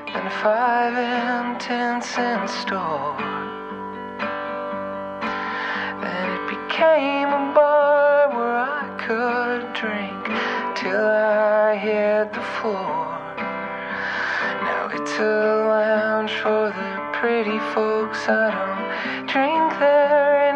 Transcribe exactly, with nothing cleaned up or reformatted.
and five and ten cent store. Then it became a bar where I could drink till I hit the floor. Now it's a lounge for the pretty folks. I don't drink there